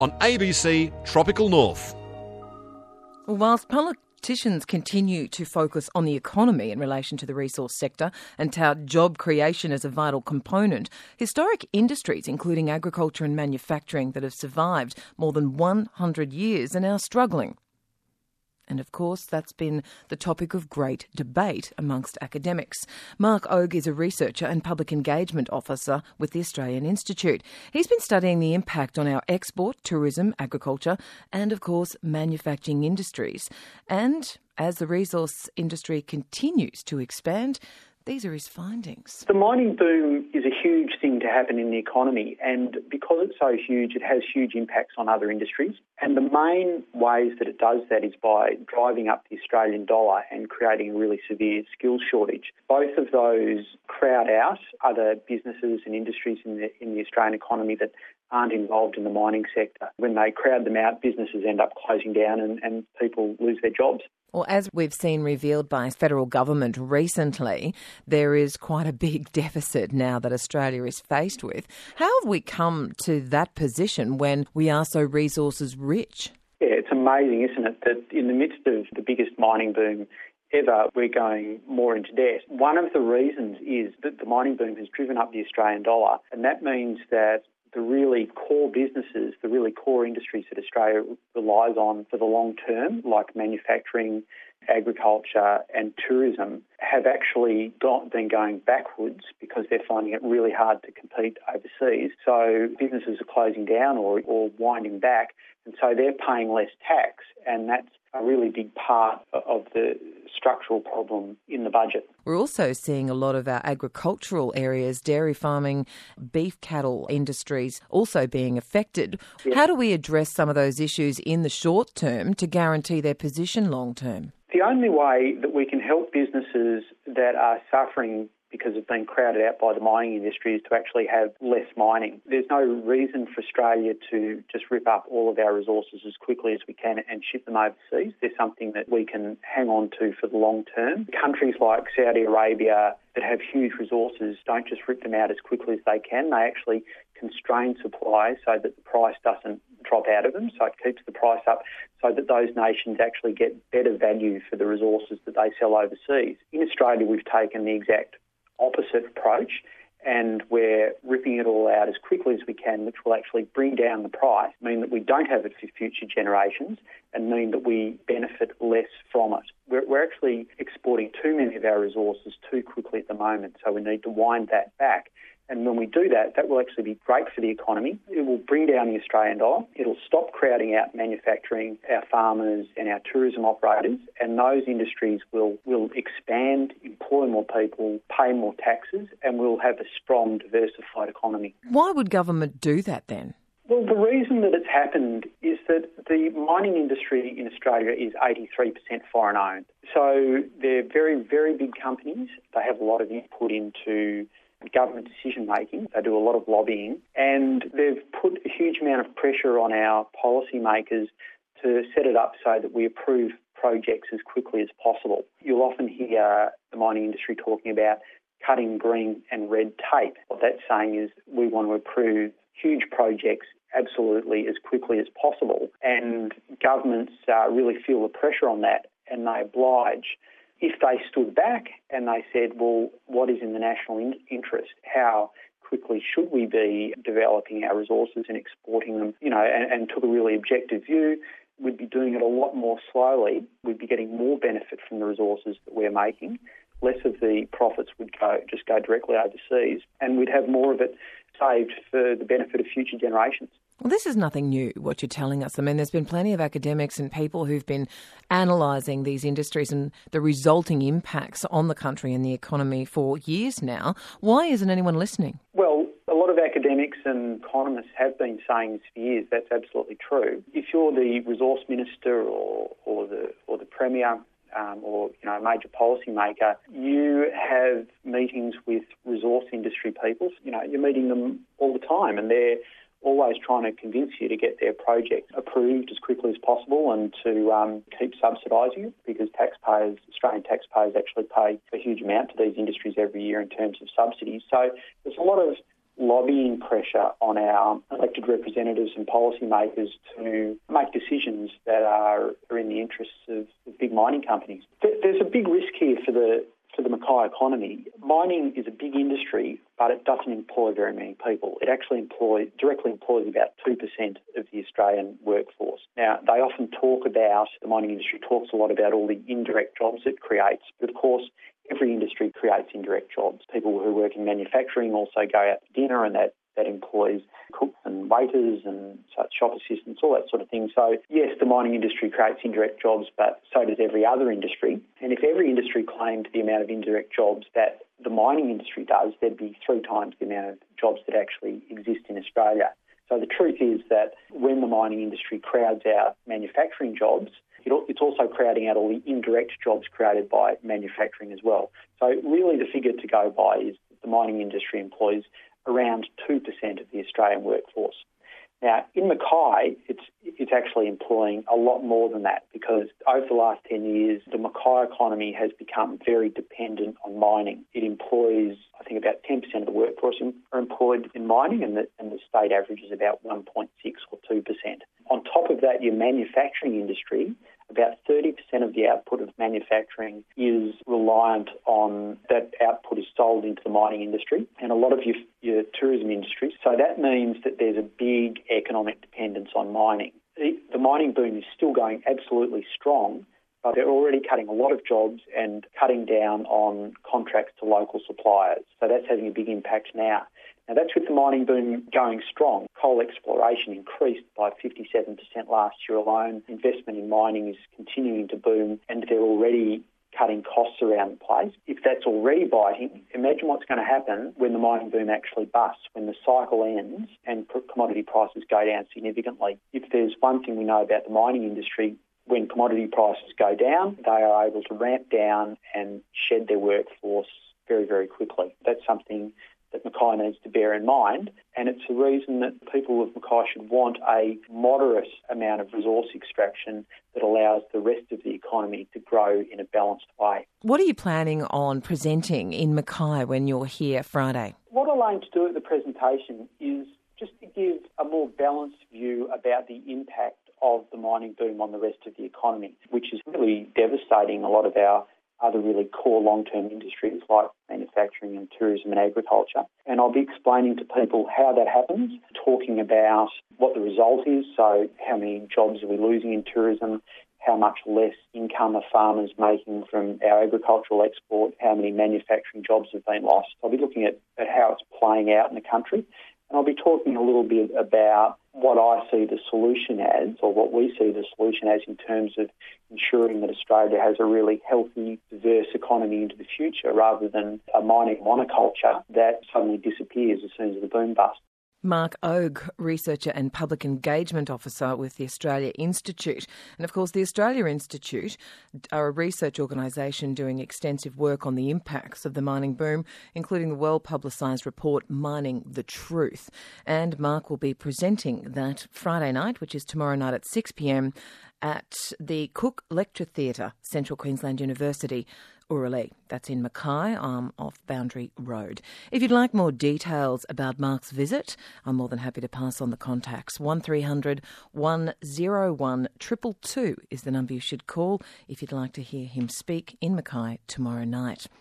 on ABC Tropical North. Whilst politicians continue to focus on the economy in relation to the resource sector and tout job creation as a vital component, historic industries, including agriculture and manufacturing, that have survived more than 100 years are now struggling. And of course, that's been the topic of great debate amongst academics. Mark Ogue is a researcher and public engagement officer with the Australian Institute. He's been studying the impact on our export, tourism, agriculture and, of course, manufacturing industries. And as the resource industry continues to expand, these are his findings. The mining boom is a huge thing to happen in the economy, and because it's so huge, it has huge impacts on other industries. And the main ways that it does that is by driving up the Australian dollar and creating a really severe skills shortage. Both of those crowd out other businesses and industries in the Australian economy that aren't involved in the mining sector. When they crowd them out, businesses end up closing down and people lose their jobs. Well, as we've seen revealed by federal government recently, there is quite a big deficit now that Australia is faced with. How have we come to that position when we are so resources rich? Yeah, it's amazing, isn't it, that in the midst of the biggest mining boom ever, we're going more into debt. One of the reasons is that the mining boom has driven up the Australian dollar, and that means that the really core businesses, the really core industries that Australia relies on for the long term, like manufacturing, agriculture and tourism, have actually been going backwards because they're finding it really hard to compete overseas. So businesses are closing down or winding back, and so they're paying less tax, and that's a really big part of the structural problem in the budget. We're also seeing a lot of our agricultural areas, dairy farming, beef cattle industries also being affected. Yes. How do we address some of those issues in the short term to guarantee their position long term? The only way that we can help businesses that are suffering because of being crowded out by the mining industry is to actually have less mining. There's no reason for Australia to just rip up all of our resources as quickly as we can and ship them overseas. There's something that we can hang on to for the long term. Countries like Saudi Arabia that have huge resources don't just rip them out as quickly as they can. They actually constrain supply so that the price doesn't drop out of them, so it keeps the price up so that those nations actually get better value for the resources that they sell overseas. In Australia, we've taken the exact opposite approach, and we're ripping it all out as quickly as we can, which will actually bring down the price, mean that we don't have it for future generations, and mean that we benefit less from it. We're actually exporting too many of our resources too quickly at the moment, so we need to wind that back. And when we do that, that will actually be great for the economy. It will bring down the Australian dollar. It'll stop crowding out manufacturing, our farmers and our tourism operators. And those industries will expand, employ more people, pay more taxes, and we'll have a strong, diversified economy. Why would government do that then? Well, the reason that it's happened is that the mining industry in Australia is 83% foreign owned. So they're very, very big companies. They have a lot of input into government decision making. They do a lot of lobbying, and they've put a huge amount of pressure on our policymakers to set it up so that we approve projects as quickly as possible. You'll often hear the mining industry talking about cutting green and red tape. What that's saying is we want to approve huge projects absolutely as quickly as possible, and governments really feel the pressure on that, and they oblige. If they stood back and they said, well, what is in the national interest? How quickly should we be developing our resources and exporting them, and took a really objective view, we'd be doing it a lot more slowly. We'd be getting more benefit from the resources that we're making. Less of the profits would go directly overseas, and we'd have more of it saved for the benefit of future generations. Well, this is nothing new, what you're telling us. I mean, there's been plenty of academics and people who've been analysing these industries and the resulting impacts on the country and the economy for years now. Why isn't anyone listening? Well, a lot of academics and economists have been saying this for years. That's absolutely true. If you're the resource minister or the premier, or a major policy maker, you have meetings with resource industry people. You're meeting them all the time, and they're always trying to convince you to get their project approved as quickly as possible and to keep subsidising it, because Australian taxpayers actually pay a huge amount to these industries every year in terms of subsidies. So there's a lot of lobbying pressure on our elected representatives and policymakers to make decisions that are in the interests of big mining companies. There's a big risk here for the Mackay economy. Mining is a big industry, but it doesn't employ very many people. It actually directly employs about 2% of the Australian workforce. Now, they often the mining industry talks a lot about all the indirect jobs it creates, but of course, every industry creates indirect jobs. People who work in manufacturing also go out to dinner, and that employs cooks and waiters and shop assistants, all that sort of thing. So, yes, the mining industry creates indirect jobs, but so does every other industry. And if every industry claimed the amount of indirect jobs that the mining industry does, there'd be 3 times the amount of jobs that actually exist in Australia. So the truth is that when the mining industry crowds out manufacturing jobs, it's also crowding out all the indirect jobs created by manufacturing as well. So really the figure to go by is that the mining industry employs around 2% of the Australian workforce. Now, in Mackay, it's actually employing a lot more than that, because over the last 10 years, the Mackay economy has become very dependent on mining. It employs, I think, about 10% of the workforce are employed in mining, and the state average is about 1.6 or 2%. On top of that, your manufacturing industry, about 30% of the output of manufacturing is reliant on that output is sold into the mining industry and a lot of your tourism industry. So that means that there's a big economic dependence on mining. The mining boom is still going absolutely strong, but they're already cutting a lot of jobs and cutting down on contracts to local suppliers. So that's having a big impact now. Now, that's with the mining boom going strong. Coal exploration increased by 57% last year alone. Investment in mining is continuing to boom, and they're already cutting costs around the place. If that's already biting, imagine what's going to happen when the mining boom actually busts, when the cycle ends and commodity prices go down significantly. If there's one thing we know about the mining industry, when commodity prices go down, they are able to ramp down and shed their workforce very, very quickly. That's something that Mackay needs to bear in mind, and it's a reason that people of Mackay should want a moderate amount of resource extraction that allows the rest of the economy to grow in a balanced way. What are you planning on presenting in Mackay when you're here Friday? What I'll aim to do at the presentation is just to give a more balanced view about the impact of the mining boom on the rest of the economy, which is really devastating a lot of our other really core long-term industries like manufacturing and tourism and agriculture. And I'll be explaining to people how that happens, talking about what the result is, so how many jobs are we losing in tourism, how much less income are farmers making from our agricultural export, how many manufacturing jobs have been lost. I'll be looking at how it's playing out in the country. And I'll be talking a little bit about what I see the solution as, or what we see the solution as, in terms of ensuring that Australia has a really healthy, diverse economy into the future, rather than a mining monoculture that suddenly disappears as soon as the boom busts. Mark Ogue, Researcher and Public Engagement Officer with the Australia Institute. And of course, the Australia Institute are a research organisation doing extensive work on the impacts of the mining boom, including the well-publicised report Mining the Truth. And Mark will be presenting that Friday night, which is tomorrow night at 6 p.m, at the Cook Lecture Theatre, Central Queensland University, Oorali. That's in Mackay, off Boundary Road. If you'd like more details about Mark's visit, I'm more than happy to pass on the contacts. 1300 101 222 is the number you should call if you'd like to hear him speak in Mackay tomorrow night.